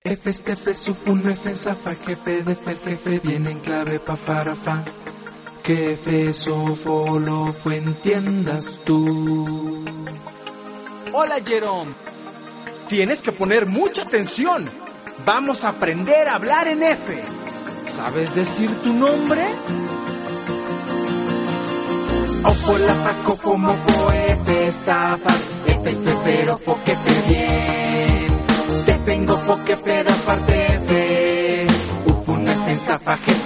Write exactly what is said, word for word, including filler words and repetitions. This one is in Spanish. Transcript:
F, este, F, sufun, F, zafa, jefe, de fe, jefe, viene en clave, pa, para, fa. Que F, sofo, lo, fue, entiendas tú. Hola, Jerome. Tienes que poner mucha atención. Vamos a aprender a hablar en F. ¿Sabes decir tu nombre? Ofo, la, fa, cofo, mofo, F, estafas, F, este, pero, fo, que te bien. Te vengo, fo, que peda, parte, F. Ufun, F, zafa, jefe,